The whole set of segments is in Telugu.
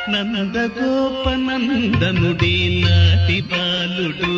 నందగోపనందనుడి నాటి బాలుడు,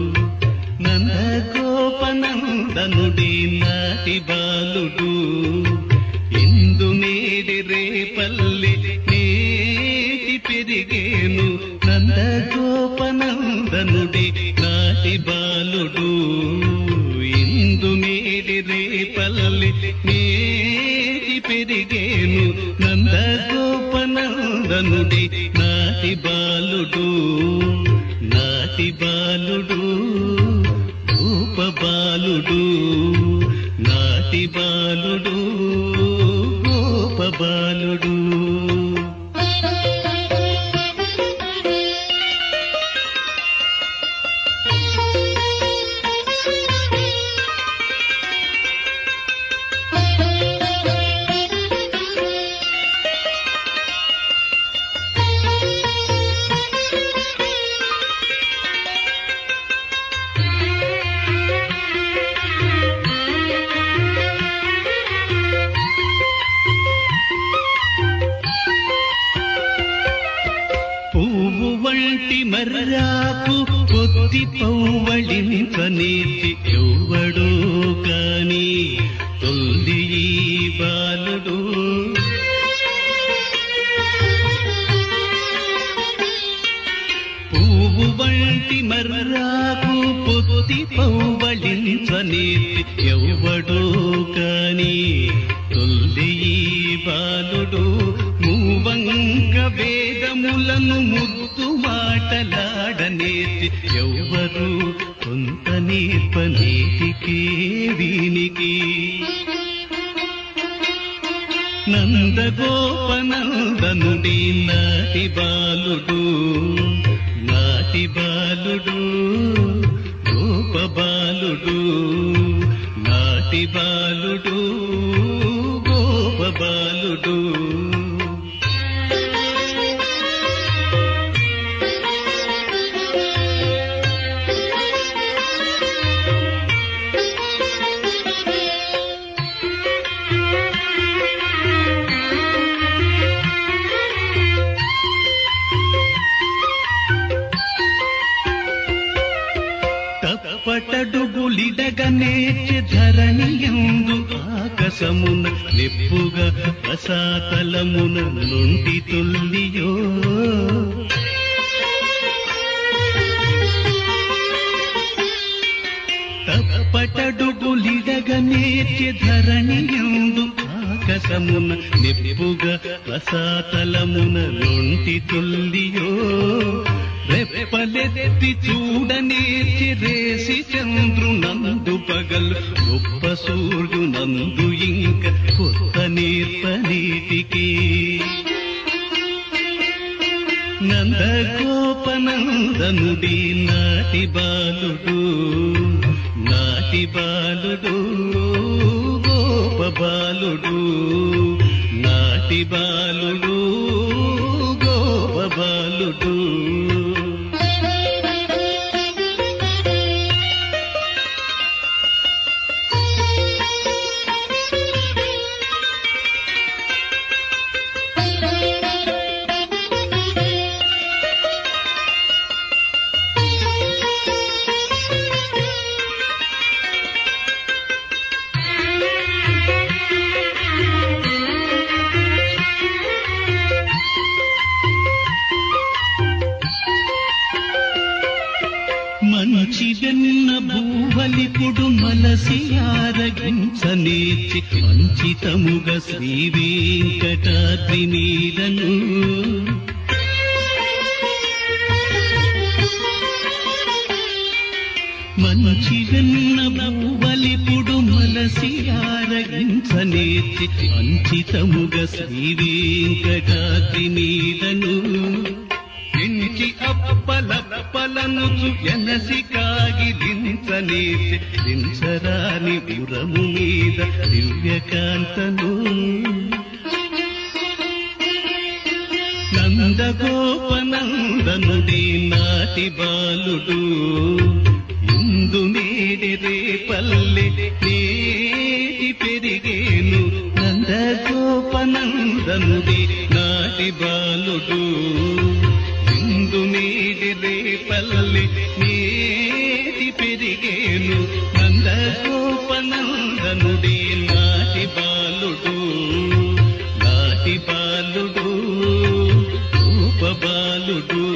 నందగోపనందనుడి నాటి బాలుడు, ఇందు నేడి రేపల్లి నేటి పెరిగేను. నందగోపనందనుడి నాటి బాలుడు, ఇందు నేడి రేపల్లి నేటి పెరిగేను. నందగోపనందనుడి నాటి బాలుడు, నాటి బాలుడు, గోప బాలుడు, నాటి బాలుడు, గోప బాలుడు. పువ్వు వంటి మర్రాకు కొద్ది పౌవళించనేతి ఎవ్వడో కాని తొల్లి ఈ బాలుడు. పువ్వు వంటి మర్రాకు కొద్ది పౌవళించనేతి ఎవ్వడో కాని తొల్లి ఈ బాలుడు. మూవంక వేదములను ముద్దు మాటలాడనేతి ఎవ్వరు కొంత నేర్పనేటికే వీనికి. నందగోపనందనుడి నాటి బాలుడు, నాటి బాలుడు, గోప బాలుడు, నాటి బాలుడు, గోప బాలుడు. తప్పటడుగులిడగనేటి ధరణియందు ఆకాశమున నిప్పుగా రసాతలమున నుండి తొల్లియో. తప్పటడుగులిడగనేటి ధరణియందు ఆకాశమున నిప్పుగా రసాతలమున నుండి తొల్లియో. రెప్పలెత్తి చూడనేతి రేసి చంద్రునందు పగలు గొప్ప సూర్యునందు ఇంక కొత్త నేర్పనీటికి. నందగోపనందనుడి నాటి బాలుడు, నాటి బాలుడు, గోప బాలుడు, నాటి బాలుడు, గోప బాలుడు. మంచి వెన్న భూవలిపుడు మలసి ఆరగించనేర్చి మంచితముగా శ్రీ వెంకటాద్రి మీదను. మంచి వెన్న భూవలిపుడు మలసి ఆరగించనేర్చి మంచితముగా శ్రీ వెంకటాద్రి మీదను. ఇంటి అప్పలప్పలనుచు ఎనసి కాగిలించనేసి దించరాని పురము మీద దివ్యకాంతను. నందగోపనందనుడి నాటి బాలుడు, ఇందు నేడి రేపల్లె నేటి పెరిగేను. నందగోపనందనుడి నాటి నాటి బాలుడు ఇందు నేడి రేపల్లె నేటి పెరిగేను నందగోపనందనుడే నాటి బాలుడు రూప బాలుడు